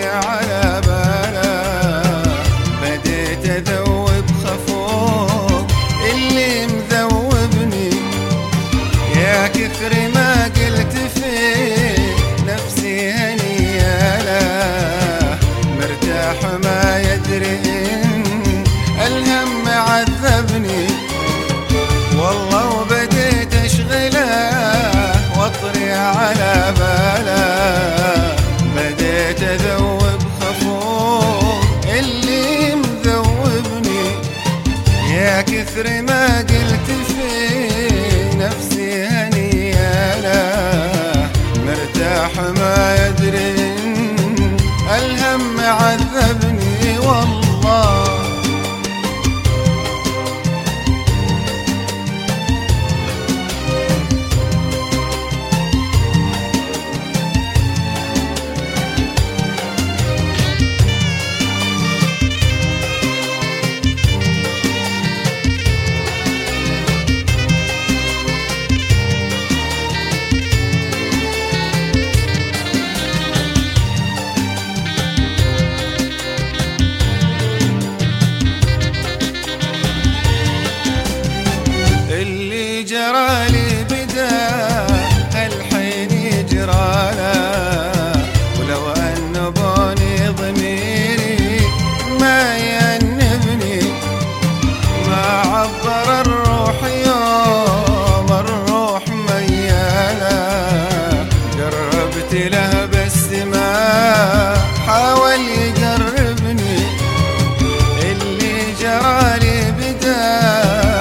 على باله، بديت اذوب خفوق اللي مذوبني، يا كثر ما قلت في نفسي هنياله، مرتاح ما يدري ان الهم عذبني، والله وبديت اشغله واطري على باله، بديت اذوب خفوق اللي مذوبني، يا كثر ما قلت في نفسي هنياله، مرتاح ما يدري ان الهم عذبني والله. جرالي بدا الحين يجراله، ولو أنبوني ضميري ما ينبني، ما عبر الروح يوم الروح مياله، قربت له بس ما حاول يقربني، اللي جرالي بدا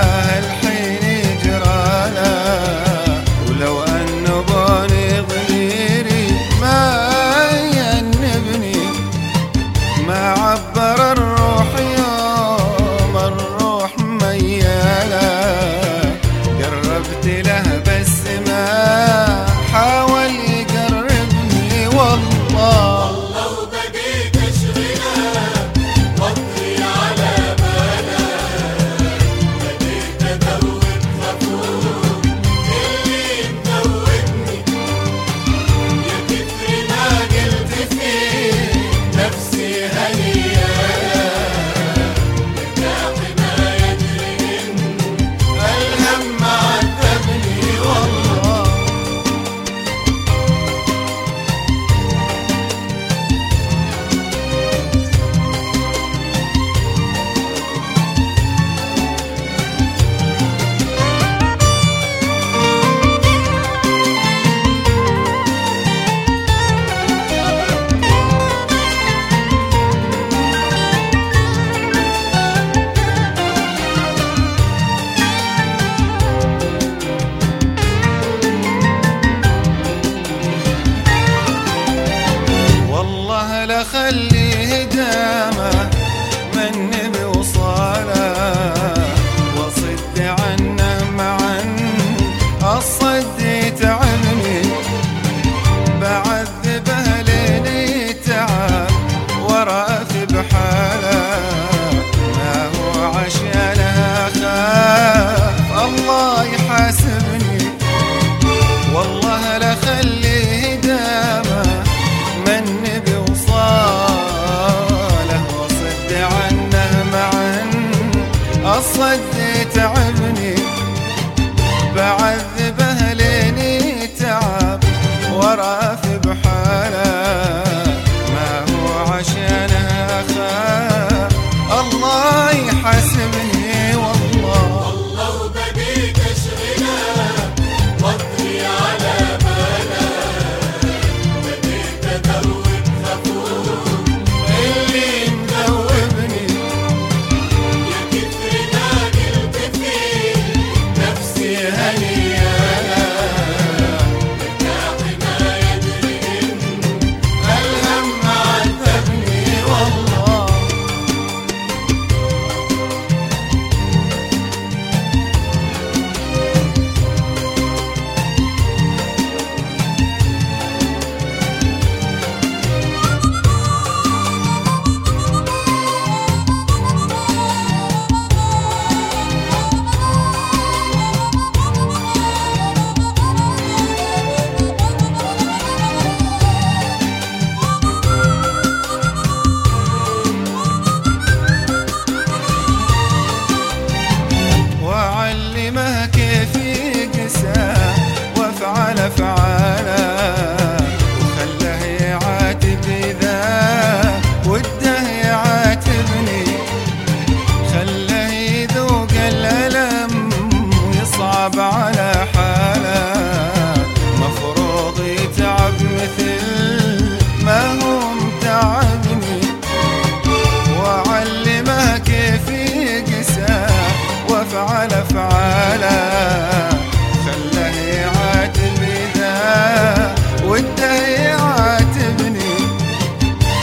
عبر الروح يوم الروح مياله، قربت له بس ما حاول يقربني والله. وبديت اشغله واطري على باله، بديت اذوب خفوق اللي مذوبني، يا كثر ما قلت في نفسي خليه دامه من بوصاله، وصد عنه معا الصد يتعبني، بعذبه لين يتعب ورأت بحاله، ما هو عشانها خاف الله يحاسبني، والله لخليه دامه من بوصاله، وصد عنه معا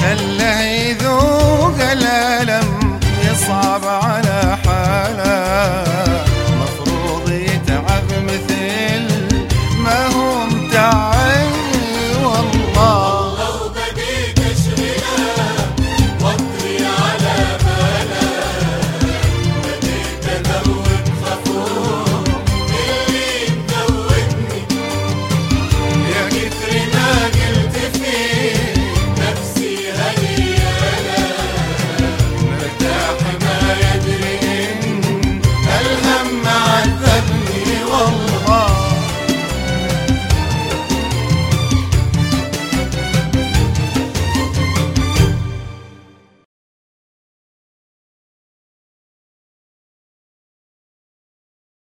خله يذوق الألم يصعب على حاله.